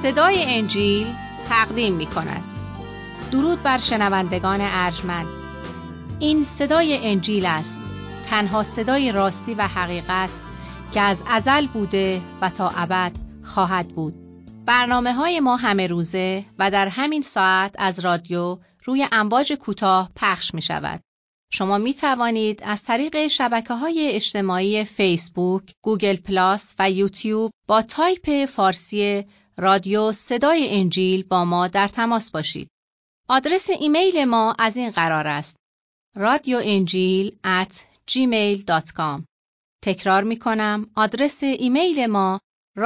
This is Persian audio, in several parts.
صدای انجیل تقدیم می کند. درود بر شنوندگان ارجمند. این صدای انجیل است، تنها صدای راستی و حقیقت که از ازل بوده و تا ابد خواهد بود. برنامه‌های ما همه روزه و در همین ساعت از رادیو روی امواج کوتاه پخش می شود. شما می توانید از طریق شبکه‌های اجتماعی فیسبوک، گوگل پلاس و یوتیوب با تایپ فارسی رادیو صدای انجیل با ما در تماس باشید. آدرس ایمیل ما از این قرار است: radioenjil@gmail.com. تکرار می کنم، آدرس ایمیل ما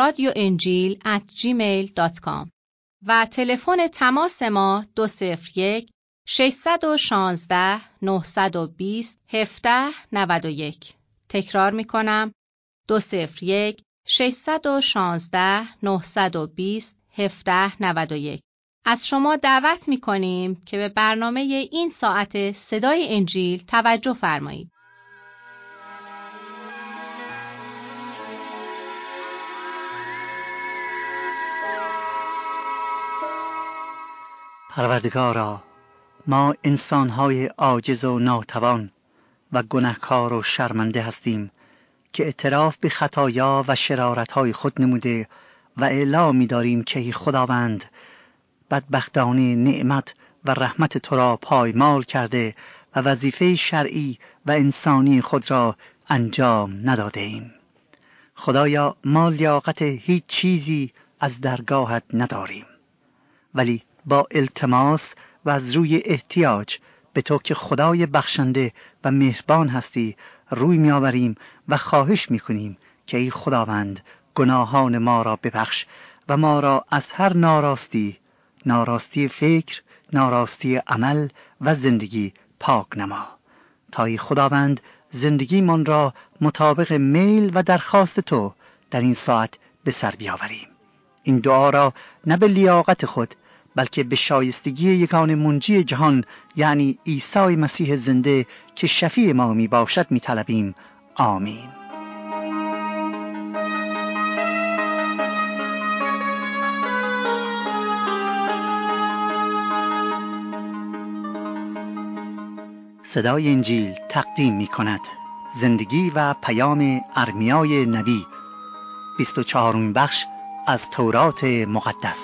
radioenjil@gmail.com و تلفن تماس ما 201 616 920 1791. تکرار می کنم، 201 616 920 1791. از شما دعوت می کنیم که به برنامه این ساعت صدای انجیل توجه فرمایید. پروردگارا، ما انسان‌های عاجز و ناتوان و گناهکار و شرمنده هستیم که اعتراف به خطایا و شرارت‌های خود نموده و اعلام می‌داریم که ای خداوند، بدبختانه نعمت و رحمت تو را پایمال کرده و وظیفه شرعی و انسانی خود را انجام نداده‌ایم. خدایا، ما لیاقت هیچ چیزی از درگاهت نداریم، ولی با التماس و از روی احتیاج به تو که خدای بخشنده و مهربان هستی روی می آوریم و خواهش می کنیم که ای خداوند، گناهان ما را ببخش و ما را از هر ناراستی فکر، ناراستی عمل و زندگی پاک نما، تا ای خداوند زندگی من را مطابق میل و درخواست تو در این ساعت به سر بیاوریم. این دعا را نه به لیاقت خود بلکه به شایستگی یگانه منجی جهان یعنی عیسی مسیح زنده که شفیع ما می باشد می طلبیم. آمین. صدای انجیل تقدیم می کند زندگی و پیام ارمیای نبی، 24 بخش از تورات مقدس.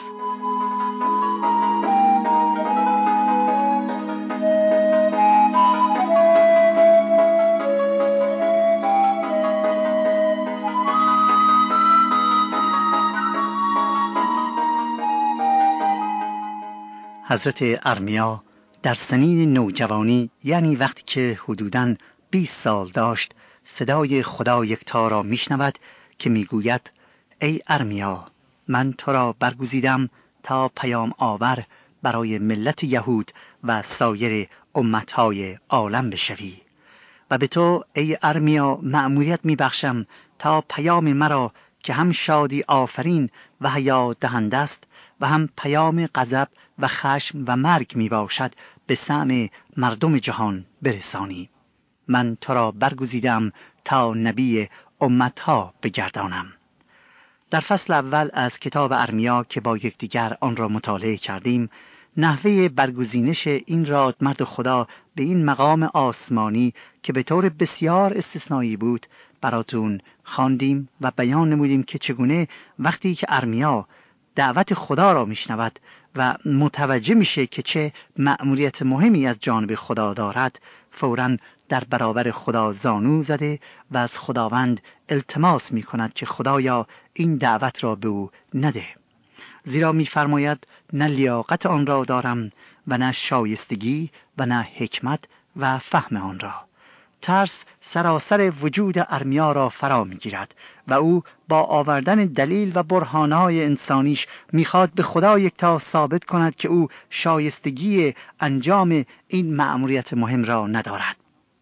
حضرت ارمیا در سنین نوجوانی، یعنی وقتی که حدوداً 20 سال داشت، صدای خدا یکتا را میشنود که میگوید: ای ارمیا، من تو را برگزیدم تا پیام آور برای ملت یهود و سایر امتهای عالم بشوی و به تو ای ارمیا مأموریت میبخشم تا پیام مرا که هم شادی آفرین و حیات دهنده است و هم پیام غضب و خشم و مرگ می باشد به سمع مردم جهان برسانی. من تو را برگزیدم تا نبی امتها بگردانم. در فصل اول از کتاب ارمیا که با یکدیگر آن را مطالعه کردیم، نحوه برگزینش این رادمرد خدا به این مقام آسمانی که به طور بسیار استثنایی بود براتون خواندیم و بیان نمودیم که چگونه وقتی که ارمیا دعوت خدا را میشنود و متوجه میشه که چه مأموریت مهمی از جانب خدا دارد، فوراً در برابر خدا زانو زده و از خداوند التماس میکند که خدایا این دعوت را به او نده، زیرا میفرماید نه لیاقت آن را دارم و نه شایستگی و نه حکمت و فهم آن را. ترس سراسر وجود ارمیا را فرا میگیرد و او با آوردن دلیل و برهانهای انسانیش میخواد به خدا یکتا ثابت کند که او شایستگی انجام این مأموریت مهم را ندارد.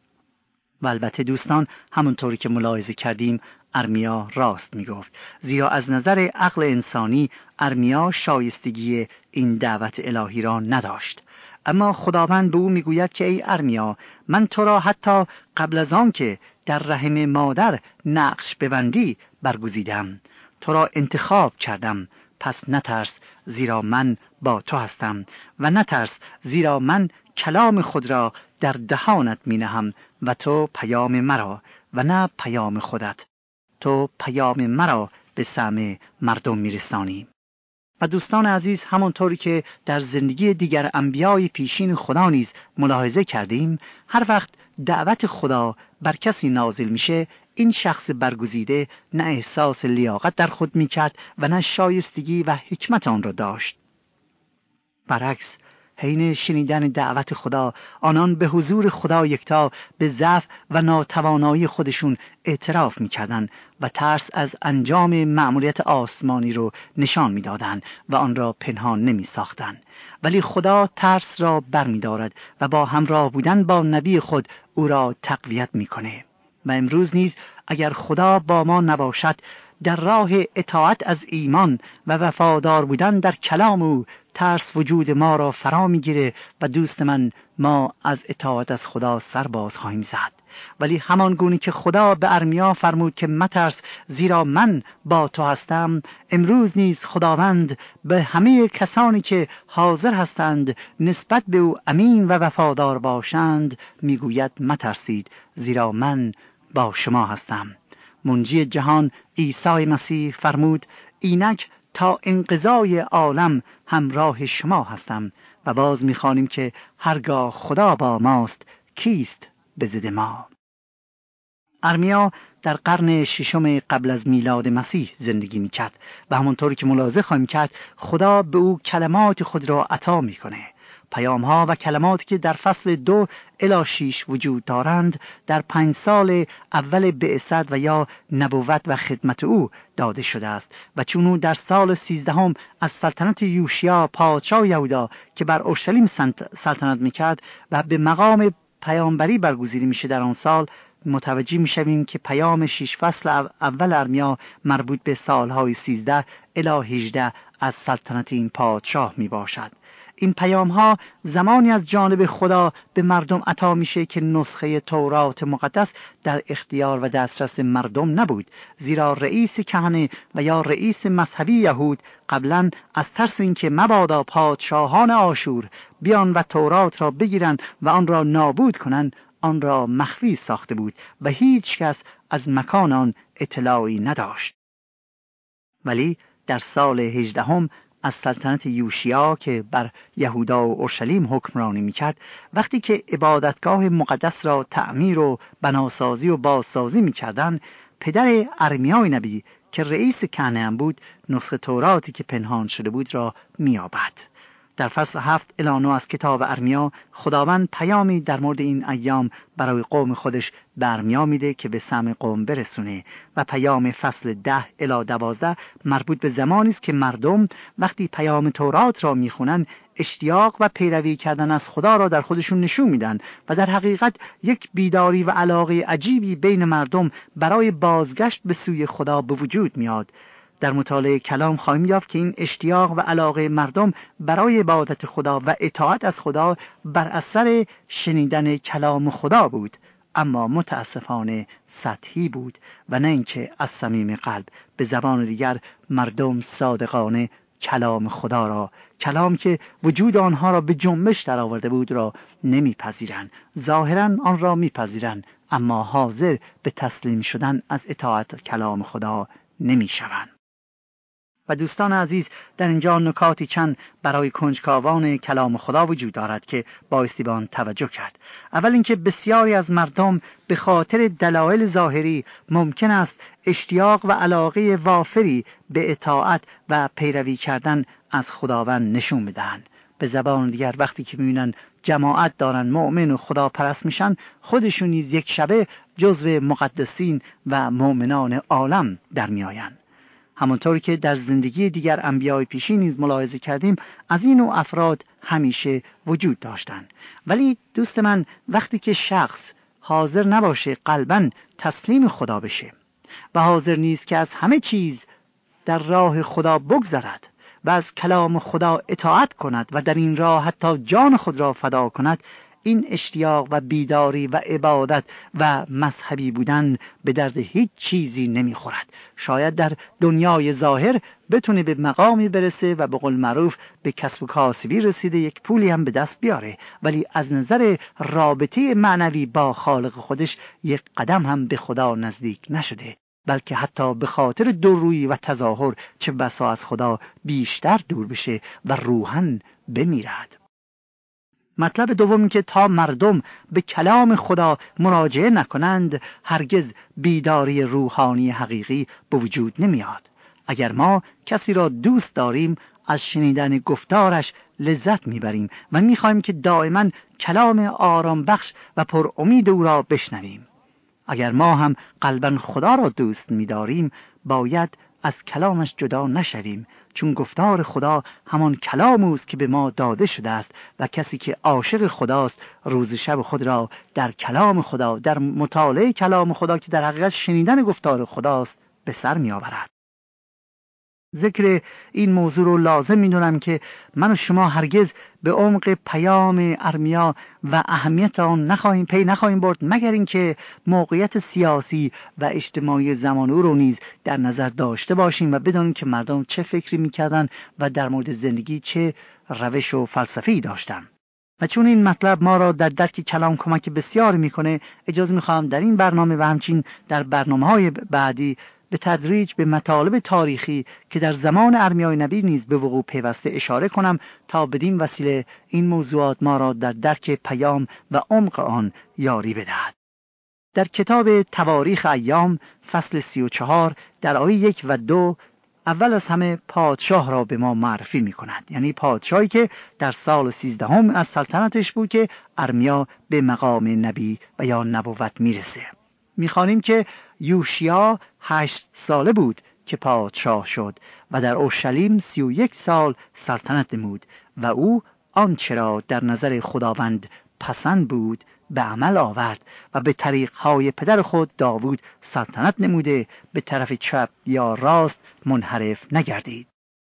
و البته دوستان، همونطوری که ملاحظه کردیم ارمیا راست میگفت، زیرا از نظر عقل انسانی ارمیا شایستگی این دعوت الهی را نداشت. اما خداوند به او میگوید که ای ارمیا، من تو را حتی قبل از آن که در رحم مادر نقش ببندی برگزیدم، تو را انتخاب کردم، پس نترس زیرا من با تو هستم، و نترس زیرا من کلام خود را در دهانت می نهم و تو پیام مرا و نه پیام خودت. تو پیام مرا به سمع مردم می رسانی. و دوستان عزیز، همانطوری که در زندگی دیگر انبیای پیشین خدا نیز ملاحظه کردیم، هر وقت دعوت خدا بر کسی نازل میشه، این شخص برگزیده نه احساس لیاقت در خود میکرد و نه شایستگی و حکمت آن را داشت. برعکس، حین شنیدن دعوت خدا، آنان به حضور خدا یکتا به ضعف و ناتوانایی خودشون اعتراف می‌کردند و ترس از انجام مأموریت آسمانی رو نشان می‌دادند و آن را پنهان نمی‌ساختند. ولی خدا ترس را برمی‌دارد و با همراه بودن با نبی خود او را تقویت می‌کنه. و امروز نیز اگر خدا با ما نباشد، در راه اطاعت از ایمان و وفادار بودن در کلام او ترس وجود ما را فرا میگیره و دوست من، ما از اطاعت از خدا سر باز خواهیم زد. ولی همان گونه که خدا به ارمیا فرمود که مترس زیرا من با تو هستم، امروز نیز خداوند به همه کسانی که حاضر هستند نسبت به او امین و وفادار باشند میگوید مترسید زیرا من با شما هستم. منجی جهان عیسی مسیح فرمود اینک تا انقضای عالم همراه شما هستم. و باز می‌خوانیم که هرگاه خدا با ماست کیست به ضد ما. ارمیا در قرن ششم قبل از میلاد مسیح زندگی می‌کرد و همونطوری که ملاحظه خواهیم کرد خدا به او کلمات خود را عطا می‌کنه. پیام‌ها و کلماتی که در فصل 2 الی 6 وجود دارند در 5 سال اول بعثت و یا نبوت و خدمت او داده شده است و چون او در سال 13 از سلطنت یوشیا پادشاه یهودا که بر اورشلیم سلطنت میکرد و به مقام پیامبری برگزیده میشه در آن سال، متوجه میشویم که پیام 6 فصل اول ارمیا مربوط به سالهای 13 الی 18 از سلطنت این پادشاه میباشد. این پیام ها زمانی از جانب خدا به مردم عطا میشه که نسخه تورات مقدس در اختیار و دسترس مردم نبود، زیرا رئیس کهنه و یا رئیس مذهبی یهود قبلا از ترس اینکه مبادا پادشاهان آشور بیان و تورات را بگیرند و آن را نابود کنند آن را مخفی ساخته بود و هیچ کس از مکان آن اطلاعی نداشت. ولی در سال 18 از سلطنت یوشیا که بر یهودا و اورشلیم حکمرانی میکرد، وقتی که عبادتگاه مقدس را تعمیر و بناسازی و بازسازی میکردند، پدر ارمیای نبی که رئیس کهنه هم بود نسخه توراتی که پنهان شده بود را میابد. در فصل 7 الی 9 از کتاب ارمیا خداوند پیامی در مورد این ایام برای قوم خودش به ارمیا میده که به سمع قوم برسونه و پیام فصل 10 الی 12 مربوط به زمانی است که مردم وقتی پیام تورات را میخونن اشتیاق و پیروی کردن از خدا را در خودشون نشون میدن و در حقیقت یک بیداری و علاقه عجیبی بین مردم برای بازگشت به سوی خدا به وجود میاد. در مطالعه کلام خواهیم یافت که این اشتیاق و علاقه مردم برای عبادت خدا و اطاعت از خدا بر اثر شنیدن کلام خدا بود، اما متاسفانه سطحی بود و نه اینکه از صمیم قلب. به زبان دیگر مردم صادقانه کلام خدا را، کلام که وجود آنها را به جنبش در آورده بود را نمیپذیرند. ظاهرا آن را میپذیرند اما حاضر به تسلیم شدن از اطاعت کلام خدا نمیشوند. و دوستان عزیز، در اینجا نکاتی چند برای کنجکاوان کلام خدا وجود دارد که بایستی به آن توجه کرد. اول اینکه بسیاری از مردم به خاطر دلایل ظاهری ممکن است اشتیاق و علاقه وافری به اطاعت و پیروی کردن از خداوند نشون بدهند. به زبان دیگر وقتی که میبینن جماعت دارن مؤمن و خدا پرست میشن، خودشون نیز یک شبه جزو مقدسین و مؤمنان عالم در میآیند. همانطور که در زندگی دیگر انبیای پیشین نیز ملاحظه کردیم، از این نوع افراد همیشه وجود داشتند. ولی دوست من، وقتی که شخص حاضر نباشه قلباً تسلیم خدا بشه و حاضر نیست که از همه چیز در راه خدا بگذرد و از کلام خدا اطاعت کند و در این راه حتی جان خود را فدا کند، این اشتیاق و بیداری و عبادت و مذهبی بودن به درد هیچ چیزی نمیخورد. شاید در دنیای ظاهر بتونه به مقامی برسه و به قول معروف به کسب و کاسبی رسیده، یک پولی هم به دست بیاره، ولی از نظر رابطه معنوی با خالق خودش یک قدم هم به خدا نزدیک نشده، بلکه حتی به خاطر دورویی و تظاهر چه بسا از خدا بیشتر دور بشه و روحاً بمیرد. مطلب دوم که تا مردم به کلام خدا مراجعه نکنند هرگز بیداری روحانی حقیقی به وجود نمیاد. اگر ما کسی را دوست داریم از شنیدن گفتارش لذت میبریم و میخوایم که دائما کلام آرام بخش و پر امید او را بشنویم. اگر ما هم قلباً خدا را دوست می‌داریم باید از کلامش جدا نشویم، چون گفتار خدا همان کلام اوست که به ما داده شده است و کسی که عاشق خداست روز شب خود را در کلام خدا، در مطالعه کلام خدا که در حقیقت شنیدن گفتار خداست به سر می‌آورد. ذکر این موضوع رو لازم می‌دونم که من و شما هرگز به عمق پیام ارمیا و اهمیت آن پی نخواهیم برد مگر اینکه موقعیت سیاسی و اجتماعی زمان او رو نیز در نظر داشته باشیم و بدانیم که مردم چه فکری می‌کردن و در مورد زندگی چه روش و فلسفه‌ای داشتن. و چون این مطلب ما را در درک کلام کمک بسیار می‌کنه، اجازه می‌خوام در این برنامه و همچنین در برنامه‌های بعدی به تدریج به مطالب تاریخی که در زمان ارمیای نبی نیز به وقوع پیوسته اشاره کنم تا بدین وسیله این موضوعات ما را در درک پیام و عمق آن یاری بدهد. در کتاب تواریخ ایام فصل 34 در آیه 1 و 2 اول از همه پادشاه را به ما معرفی می کند، یعنی پادشاهی که در سال 13 از سلطنتش بود که ارمیا به مقام نبی و یا نبوت میرسه. میخوانیم که یوشیا 8 ساله بود که پادشاه شد و در اورشلیم 31 سال سلطنت نمود و او آنچه را در نظر خداوند پسند بود به عمل آورد و به طریقهای پدر خود داوود سلطنت نموده، به طرف چپ یا راست منحرف نگردید.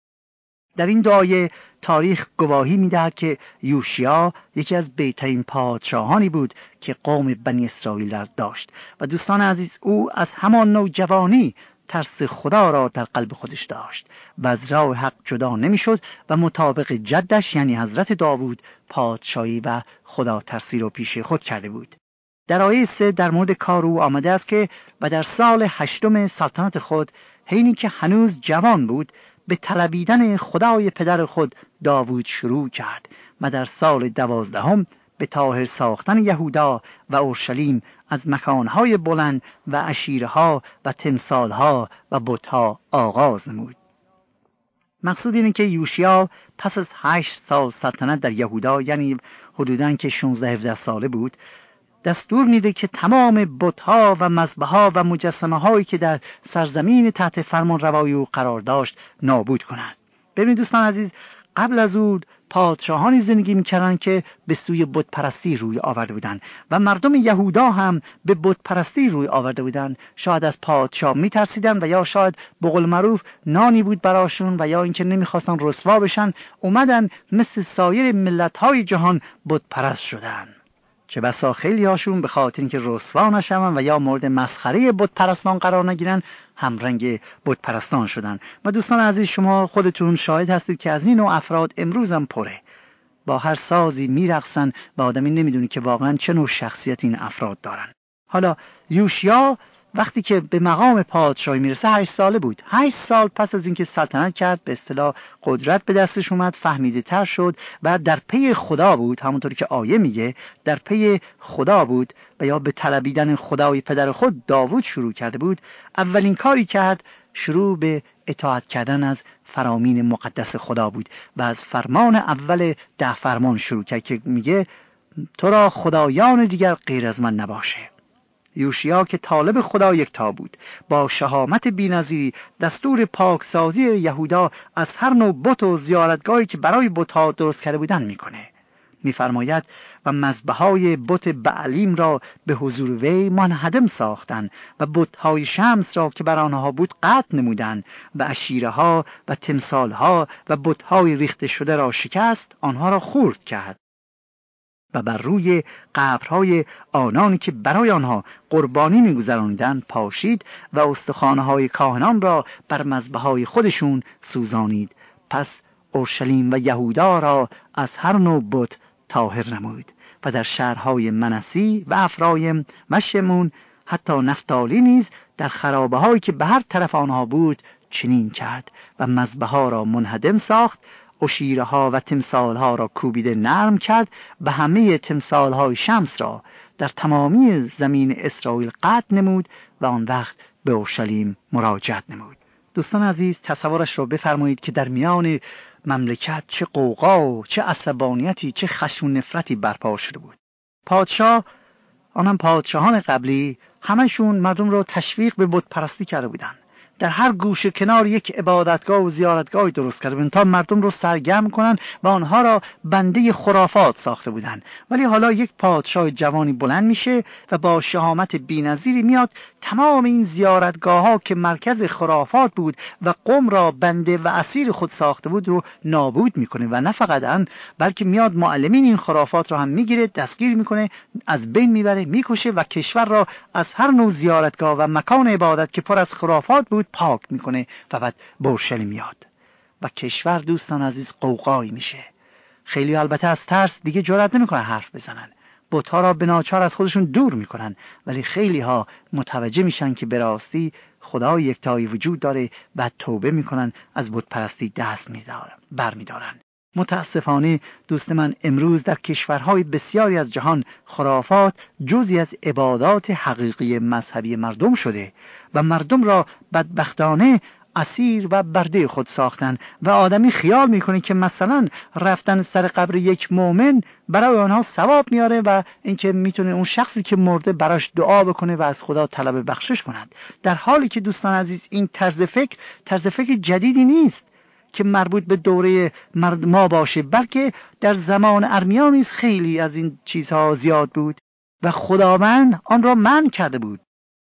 در این دعای تاریخ گواهی می‌دهد که یوشیا یکی از بهترین پادشاهانی بود که قوم بنی اسرائیل داشت و دوستان عزیز او از همان نوجوانی ترس خدا را در قلب خودش داشت و از راه حق جدا نمی‌شد و مطابق جدش یعنی حضرت داوود پادشاهی و خدا ترسی را پیش خود کرده بود. در آیه 3 در مورد کار او آمده است که و در سال 8 سلطنت خود حینی که هنوز جوان بود به طلبیدن خدای پدر خود داوود شروع کرد و در سال 12 به طاهر ساختن یهودا و اورشلیم از مکانهای بلند و عشیرها و تمثالها و بتها آغاز نمود. مقصود اینه که یوشیا پس از 8 سال سلطنت در یهودا یعنی حدوداً که 16-17 ساله بود دستور میده که تمام بتها و مذبح‌ها و مجسمه هایی که در سرزمین تحت فرمان روایی او قرار داشت نابود کنند. ببینید دوستان عزیز، قبل از او پادشاهانی زندگی میکردن که به سوی بت پرستی روی آورده بودند و مردم یهودا هم به بت پرستی روی آورده بودند. شاید از پادشاه میترسیدن و یا شاید به قول معروف نانی بود براشون و یا اینکه نمیخواستن رسوا بشن، اومدن مثل سایر ملت‌های جهان بت پرست شدن. چه بسا خیلی هاشون به خاطر اینکه رسوا نشون و یا مورد مسخره بت پرستان قرار نگیرن همرنگ بت پرستان شدن. و دوستان عزیز شما خودتون شاهد هستید که از این نوع افراد امروز هم پره، با هر سازی میرقصن و آدمی نمیدونه که واقعا چه نوع شخصیت این افراد دارن. حالا یوشیا وقتی که به مقام پادشاهی میرسه 8 ساله بود. 8 سال پس از اینکه سلطنت کرد به اصطلاح قدرت به دستش اومد، فهمیده تر شد و در پی خدا بود، همونطوری که آیه میگه در پی خدا بود و یا به طلبیدن خدای پدر خود داوود شروع کرده بود. اولین کاری کرد شروع به اطاعت کردن از فرامین مقدس خدا بود و از فرمان اول 10 فرمان شروع کرد که میگه تو را خدایان دیگر غیر از من نباشه. یوشیا که طالب خدا یکتا بود با شهامت بی‌نظیری دستور پاکسازی یهودا از هر نوع بت و زیارتگاهی که برای بت‌ها درست کرده بودن میکنه. میفرماید و مذبح‌های بت بعلیم را به حضور وی منهدم ساختند و بت‌های شمس را که بر آنها بود قطع نمودند و عشیره‌ها و تمثال‌ها و بت‌های ریخته شده را شکست، آنها را خرد کرد. و بر روی قبرهای آنانی که برای آنها قربانی می‌گذراندند پاشید و استخوان‌های کاهنان را بر مذبح‌های خودشون سوزانید. پس اورشلیم و یهودا را از هر نوع بت طاهر نمود و در شهرهای منسی و افرایم و شمون حتی نفتالی نیز در خرابه‌هایی که به هر طرف آنها بود چنین کرد و مذبح‌ها را منهدم ساخت، اشیره‌ها و تمثال‌ها را کوبیده نرم کرد و همه تمثال‌های شمس را در تمامی زمین اسرائیل قطع نمود و آن وقت به اورشلیم مراجعت نمود. دوستان عزیز، تصورش را بفرمایید که در میان مملکت چه قوقا و چه عصبانیتی، چه خشم و نفرتی برپا شده بود. پادشاه، آنهم پادشاهان قبلی، همشون مردم را تشویق به بت پرستی کرده بودند. در هر گوشه کنار یک عبادتگاه و زیارتگاهی درست کرده بودند تا مردم رو سرگرم کنن و آنها را بنده خرافات ساخته بودند. ولی حالا یک پادشاه جوانی بلند میشه و با شهامت بی‌نظیری میاد تمام این زیارتگاه‌ها که مرکز خرافات بود و قوم را بنده و اسیر خود ساخته بود رو نابود میکنه و نه فقط آن، بلکه میاد معلمین این خرافات را هم میگیره، دستگیر میکنه، از بین میبره، میکشه و کشور را از هر نوع زیارتگاه و مکان عبادت که پر از خرافات بود پاک میکنه و بعد به اورشلیم میاد و کشور دوستان عزیز قوقایی میشه. خیلی البته از ترس دیگه جرئت نمیکنن حرف بزنن، بت‌ها را به ناچار از خودشون دور میکنن، ولی خیلی ها متوجه میشن که به راستی خدا یکتایی وجود داره و توبه میکنن، از بت پرستی دست برمیدارن. متاسفانه دوست من، امروز در کشورهای بسیاری از جهان خرافات جزئی از عبادات حقیقی مذهبی مردم شده و مردم را بدبختانه اسیر و برده خود ساختن و آدمی خیال میکنه که مثلا رفتن سر قبر یک مؤمن برای آنها ثواب میاره و اینکه میتونه اون شخصی که مرده براش دعا بکنه و از خدا طلب بخشش کند، در حالی که دوستان عزیز این طرز فکر جدیدی نیست که مربوط به دوره ما باشه، بلکه در زمان ارمیا نیز خیلی از این چیزها زیاد بود و خداوند آن را منع کرده بود.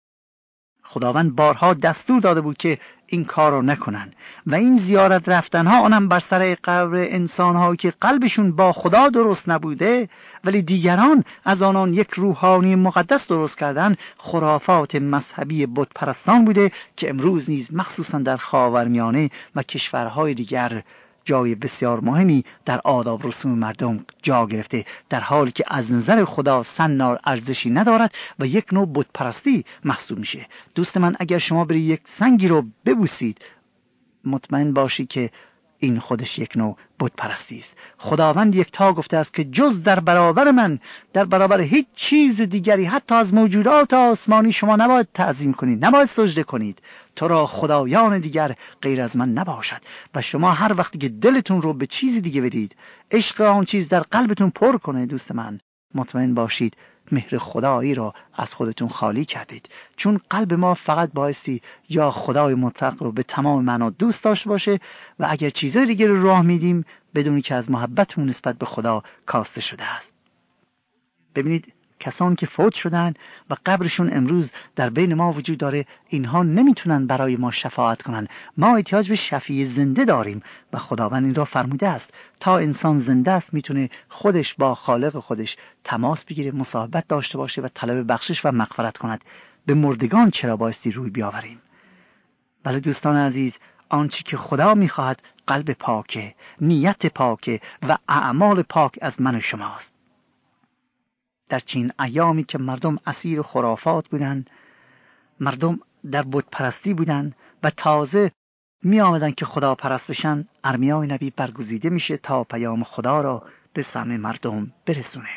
خداوند بارها دستور داده بود که این کار را نکنن و این زیارت رفتنها، آنم بر سر قبر انسانهایی که قلبشون با خدا درست نبوده ولی دیگران از آنان یک روحانی مقدس درست کردن، خرافات مذهبی بت پرستان بوده که امروز نیز مخصوصا در خاورمیانه و کشورهای دیگر جای بسیار مهمی در آداب رسوم مردم جا گرفته، در حالی که از نظر خدا سنار ارزشی ندارد و یک نوع بت پرستی محسوب میشه. دوست من، اگر شما برید یک سنگی رو ببوسید، مطمئن باشی که این خودش یک نوع بت پرستی است. خداوند یکتا گفته است که جز در برابر من، در برابر هیچ چیز دیگری حتی از موجودات آسمانی شما نباید تعظیم کنید، نباید سجده کنید. تو را خدایان دیگر غیر از من نباشد. و شما هر وقتی که دلتون رو به چیزی دیگه بدید، عشق آن چیز در قلبتون پر کنه، دوست من، مطمئن باشید مهر خدایی را از خودتون خالی کردید. چون قلب ما فقط بایستی یا خدای مطلق رو به تمام معنا دوست داشته باشه و اگر چیزای دیگه رو راه میدیم بدونی که از محبتمون نسبت به خدا کاسته شده است. ببینید کسانی که فوت شدن و قبرشون امروز در بین ما وجود داره، اینها نمیتونن برای ما شفاعت کنن. ما احتیاج به شفیع زنده داریم و خداوند این را فرموده است تا انسان زنده است میتونه خودش با خالق خودش تماس بگیره، مصاحبت داشته باشه و طلب بخشش و مغفرت کند. به مردگان چرا بایستی روی بیاوریم؟ بله دوستان عزیز، آنچه که خدا میخواهد قلب پاکه، نیت پاکه و اعمال پاک از من و شماست. در چین ایامی که مردم اسیر خرافات بودن، مردم در بت پرستی بودن و تازه می آمدن که خدا پرست بشن، ارمیای نبی برگزیده میشه تا پیام خدا را به سمع مردم برسونه.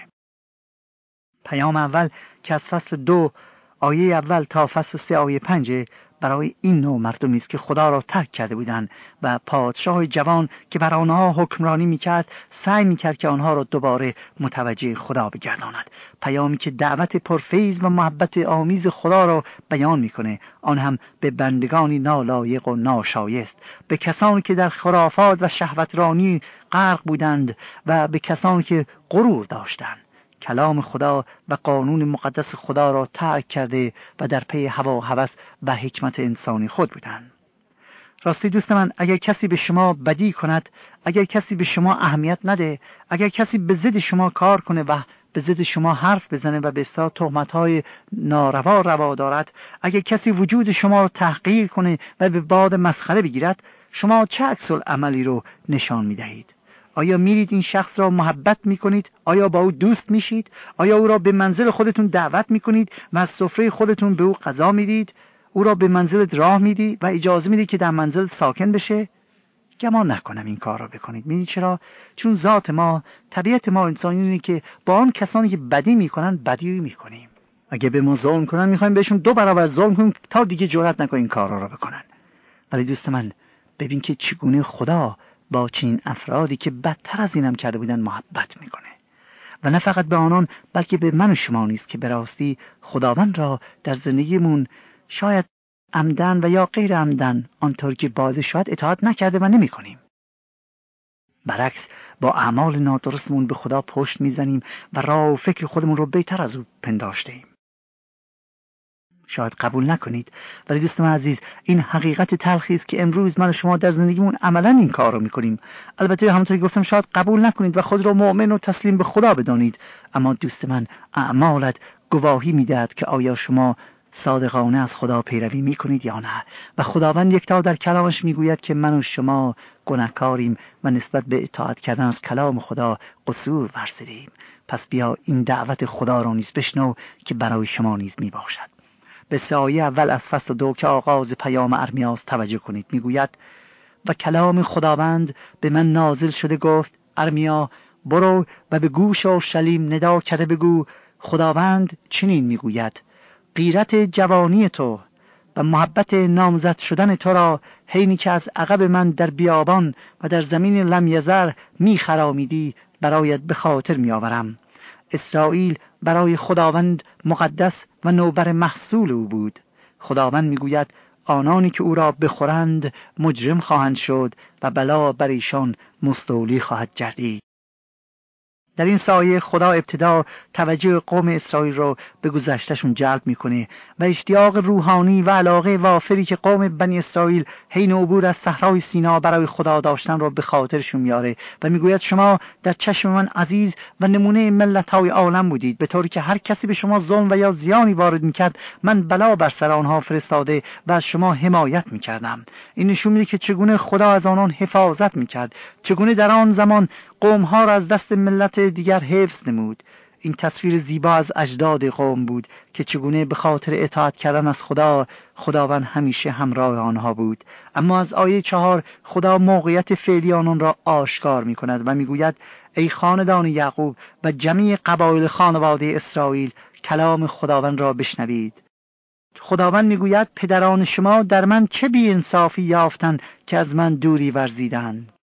پیام اول که از فصل 2 آیه اول تا فصل 3 آیه 5 برای این نوع مردمی است که خدا را ترک کرده بودند و پادشاه جوان که بر آنها حکمرانی میکرد سعی میکرد که آنها را دوباره متوجه خدا بگرداند. پیامی که دعوت پرفیض و محبت آمیز خدا را بیان میکنه، آن هم به بندگانی نالایق و ناشایست، به کسانی که در خرافات و شهوترانی غرق بودند و به کسانی که غرور داشتند، کلام خدا و قانون مقدس خدا را ترک کرده و در پی هوا و هوس و حکمت انسانی خود بودند. راستی دوست من، اگر کسی به شما بدی کند، اگر کسی به شما اهمیت نده، اگر کسی به ضد شما کار کنه و به ضد شما حرف بزنه و به اصطلاح تهمت‌های ناروا روا دارد، اگه کسی وجود شما رو تحقیر کنه و به باد مسخره بگیرد، شما چه عکس‌العملی رو نشان می‌دهید؟ آیا میرید این شخص را محبت میکنید؟ آیا با او دوست میشید؟ آیا او را به منزل خودتون دعوت میکنید و از سفره خودتون به او غذا میدید؟ او را به منزلت راه میدی و اجازه میدی که در منزل ساکن بشه؟ گمان نکنم این کار را بکنید. میدید چرا؟ چون ذات ما، طبیعت ما انسانی اینه که با آن کسانی که بدی میکنن بدی میکنیم. اگه به ما ظلم کنن میخوایم بهشون 2 برابر ظلم کنیم تا دیگه جرئت نکنن این کارا را بکنن. ولی دوست من، ببین که چگونه خدا با چنین افرادی که بدتر از اینم کرده بودن محبت میکنه، و نه فقط به آنان بلکه به من و شما نیست که به راستی خداوند را در زندگیمون شاید عمدن و یا غیر عمدن آنطور که باید شاید اطاعت نکرده و نمی کنیم. برعکس با اعمال نادرستمون به خدا پشت میزنیم و راه و فکر خودمون رو بهتر از او پنداشته ایم. شاید قبول نکنید، ولی دوست من عزیز، این حقیقت تلخی است که امروز من و شما در زندگیمون عملاً این کار رو میکنیم. البته همونطوری گفتم شاید قبول نکنید و خود رو مؤمن و تسلیم به خدا بدانید، اما دوست من، اعمالت گواهی میدهد که آیا شما صادقانه از خدا پیروی میکنید یا نه. و خداوند یکتا در کلامش میگوید که من و شما گناهکاریم و نسبت به اطاعت کردن از کلام خدا قصور ورزیدیم. پس بیا این دعوت خدا را نیز بشنو که برای شما نیز میباشد. به 3 آیه اول از فصل 2 که آغاز پیام ارمیاست توجه کنید. میگوید و کلام خداوند به من نازل شده گفت ارمیا برو و به گوش اورشلیم ندا کرده بگو خداوند چنین میگوید غیرت جوانی تو و محبت نامزد شدن تو را حینی که از عقب من در بیابان و در زمین لمیزر میخرامیدی برایت به خاطر میآورم. اسرائیل برای خداوند مقدس و نوبر محصول او بود. خداوند میگوید آنانی که او را بخورند مجرم خواهند شد و بلا بر ایشان مستولی خواهد گردید. در این سایه خدا ابتدا توجه قوم اسرائیل را به گذشتهشون جلب میکنه و اشتیاق روحانی و علاقه وافری که قوم بنی اسرائیل حین عبور از صحرای سینا برای خدا داشتن را به خاطرشون میاره و میگوید شما در چشم من عزیز و نمونه ملت‌های عالم بودید، به طوری که هر کسی به شما ظلم و یا زیانی وارد میکرد من بلا بر سر آنها فرستاده و از شما حمایت میکردم. این نشون میده که چگونه خدا از آنان حفاظت میکرد، چگونه در آن زمان قوم‌ها را از دست ملت دیگر حفظ نمود. این تصویر زیبا از اجداد قوم بود که چگونه به خاطر اطاعت کردن از خداوند همیشه همراه آنها بود. اما از آیه 4 خدا موقعیت فعلی آنان را آشکار می کند و می گوید ای خاندان یعقوب و جمیع قبایل خانواده اسرائیل کلام خداوند را بشنوید. خداوند می گوید پدران شما در من چه بی انصافی یافتند که از من دوری ورزیدند.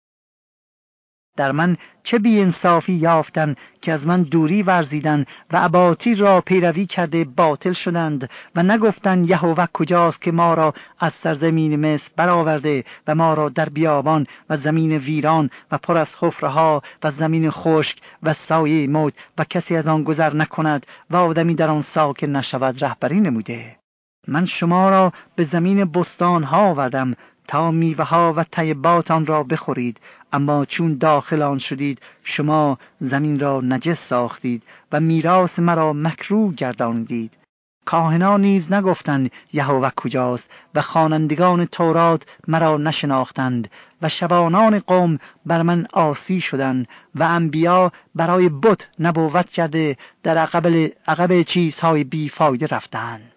در من چه بی انصافی یافتند که از من دوری ورزیدند و اباطیل را پیروی کرده باطل شدند و نگفتند یهوه کجاست که ما را از سرزمین مصر برآورده و ما را در بیابان و زمین ویران و پر از حفره‌ها و زمین خشک و سایه موت و کسی از آن گذر نکند و آدمی در آن ساکن نشود رهبری نموده. من شما را به زمین بستان‌ها آوردم تا میوه‌ها و طیبات آن را بخورید، اما چون داخل آن شدید شما زمین را نجس ساختید و میراث مرا مکروه گردانیدید. کاهنان نیز نگفتند یهوه کجاست و خوانندگان تورات مرا نشناختند و شبانان قوم بر من عاصی شدند و انبیا برای بت نبوت کرده در عقب چیزهای بیفایده رفتند.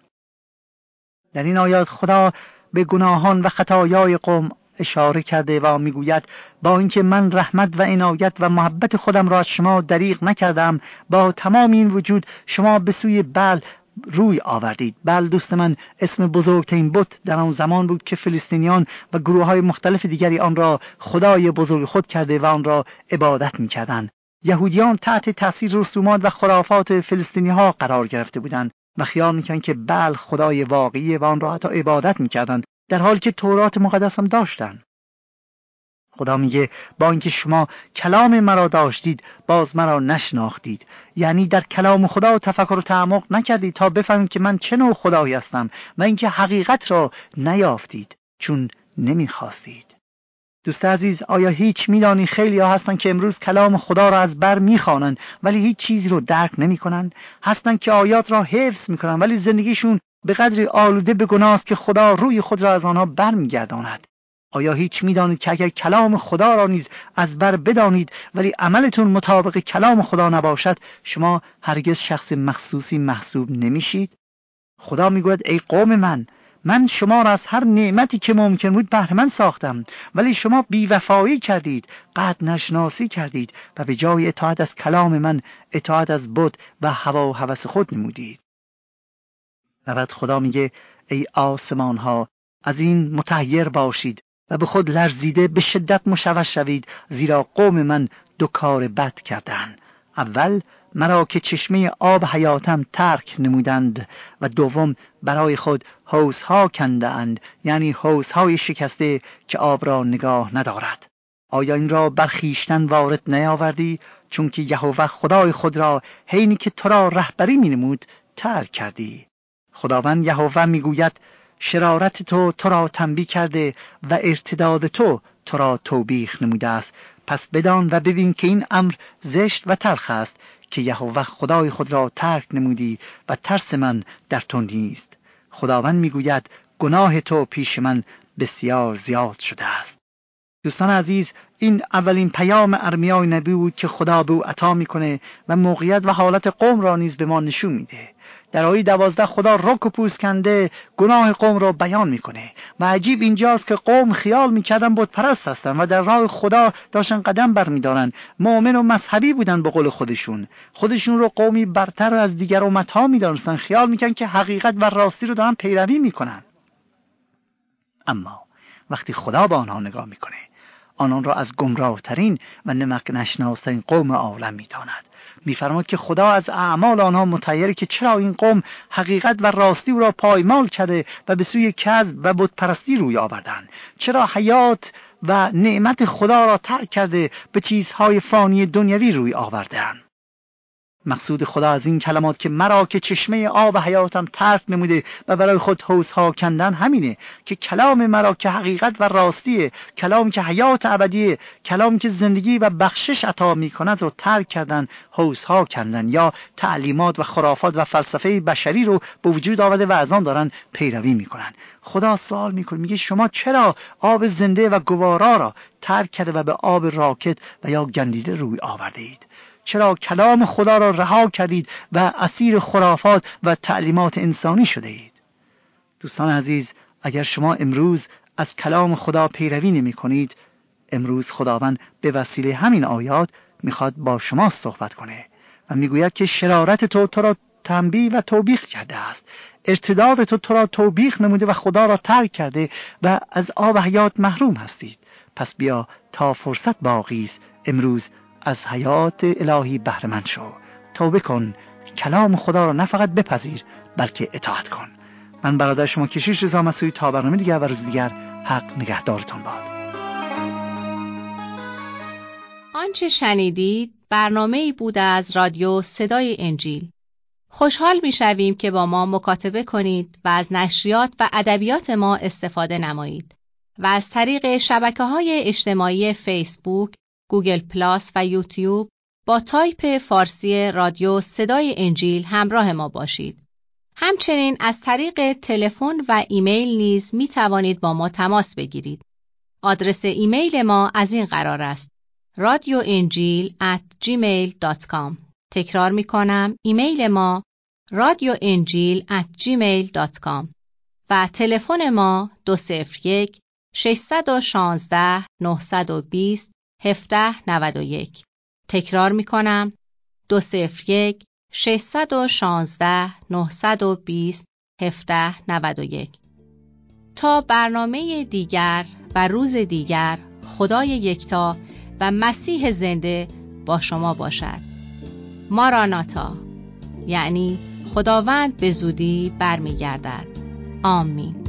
در این آیات خدا به گناهان و خطایای قوم اشاره کرده و میگوید با اینکه من رحمت و عنایت و محبت خودم را از شما دریغ نکردم، با تمام این وجود شما به سوی بل روی آوردید. بل دوست من اسم بزرگترین بت در آن زمان بود که فلسطینیان و گروه‌های مختلف دیگری آن را خدای بزرگ خود کرده و آن را عبادت می‌کردند. یهودیان تحت تاثیر رسومات و خرافات فلسطینی‌ها قرار گرفته بودند و خیال می‌کردند که بل خدای واقعی و آن را حتی عبادت می‌کردند، در حالی که تورات مقدس هم داشتن. خدا میگه با اینکه شما کلام مرا داشتید باز مرا نشناختید، یعنی در کلام خدا تفکر و تعمق نکردید تا بفهمید که من چه نوع خدایی هستم و اینکه حقیقت را نیافتید چون نمیخواستید. دوست عزیز، آیا هیچ میدانی خیلی ها هستن که امروز کلام خدا را از بر میخوانند ولی هیچ چیزی رو درک نمیکنن؟ هستن که آیات را حفظ میکنن ولی زندگیشون به قدری آلوده به گناه است که خدا روی خود را از آنها برمیگرداند. آیا هیچ میدانید که اگر کلام خدا را نیز از بر بدانید ولی عملتون مطابق کلام خدا نباشد، شما هرگز شخص مخصوصی محسوب نمیشید؟ خدا میگوید ای قوم من شما را از هر نعمتی که ممکن بود بهره مند ساختم، ولی شما بی‌وفایی کردید، قدر نشناسی کردید و به جای اطاعت از کلام من اطاعت از بت و هوا و هوس خود نمودید. و بعد خدا میگه ای آسمان ها از این متحیر باشید و به خود لرزیده به شدت مشوش شوید، زیرا قوم من دو کار بد کردند. اول مرا که چشمه آب حیاتم ترک نمودند و دوم برای خود حوضها کندند، یعنی حوضهای شکسته که آب را نگاه ندارد. آیا این را بر خویشتن وارد نیاوردی؟ چون که یهوه خدای خود را حینی که تو را رهبری می‌نمود ترک کردی. خداوند یهوه میگوید شرارت تو را تنبیه کرده و ارتداد تو را توبیخ نموده است. پس بدان و ببین که این امر زشت و تلخ است که یهوه خدای خود را ترک نمودی و ترس من در تو نیست. خداوند میگوید گناه تو پیش من بسیار زیاد شده است. دوستان عزیز، این اولین پیام ارمیای نبی بود که خدا به او عطا میکنه و موقعیت و حالت قوم را نیز به ما نشون میده. در آیه 12 خدا رک و پوست کنده گناه قوم را بیان میکنه و عجیب اینجاست که قوم خیال میکردن بت پرست هستن و در راه خدا داشتن قدم برمیدارن، مؤمن و مذهبی بودن به قول خودشون رو قومی برتر از دیگر امتها میدانستن، خیال میکنن که حقیقت و راستی رو دارن پیروی میکنن. اما وقتی خدا به آنها نگاه میکنه، آنان را از گمراه ترین و نمک نشناسترین قوم عالم میداند. میفرماید که خدا از اعمال آنها متحیره که چرا این قوم حقیقت و راستی را پایمال کرده و به سوی کذب و بت پرستی روی آوردند، چرا حیات و نعمت خدا را ترک کرده به چیزهای فانی دنیوی روی آوردند. مقصود خدا از این کلمات که مرا که چشمه آب حیاتم ترک نموده و برای خود حوضها کندن همینه که کلام مرا که حقیقت و راستیه، کلامی که حیات ابدیه، کلامی که زندگی و بخشش عطا میکند رو ترک کردن، حوضها کندن یا تعلیمات و خرافات و فلسفه بشری رو به وجود آورده و از آن دارن پیروی میکنن. خدا سوال میکنه، میگه شما چرا آب زنده و گوارا را ترک کرده و به آب راکد و یا گندیده روی آورده اید؟ چرا کلام خدا را رها کردید و اسیر خرافات و تعلیمات انسانی شده اید؟ دوستان عزیز، اگر شما امروز از کلام خدا پیروی نمی کنید، امروز خداوند به وسیله همین آیات میخواد با شما صحبت کنه و میگوید که شرارت تو را تنبیه و توبیخ کرده است، ارتداد تو را توبیخ نموده و خدا را ترک کرده و از آب حیات محروم هستید. پس بیا تا فرصت باقی است، امروز از حیات الهی بهره مند شو، توبه کن، کلام خدا را نه فقط بپذیر بلکه اطاعت کن. من برادر شما کشیش رضا مسیحی، تا برنامه دیگر و روز دیگر، حق نگهدارتان باد. آنچه شنیدید برنامه‌ای بود از رادیو صدای انجیل. خوشحال می‌شویم که با ما مکاتبه کنید و از نشریات و ادبیات ما استفاده نمایید و از طریق شبکه‌های اجتماعی فیسبوک، گوگل پلاس و یوتیوب با تایپ فارسی رادیو صدای انجیل همراه ما باشید. همچنین از طریق تلفن و ایمیل نیز می توانید با ما تماس بگیرید. آدرس ایمیل ما از این قرار است: radioenjil@gmail.com. تکرار می کنم، ایمیل ما radioenjil@gmail.com و تلفن ما 201 616 920 1791. تکرار می کنم، 201 616 920 1791. تا برنامه دیگر و روز دیگر، خدای یکتا و مسیح زنده با شما باشد. ماراناتا، یعنی خداوند به زودی برمیگردد. آمین.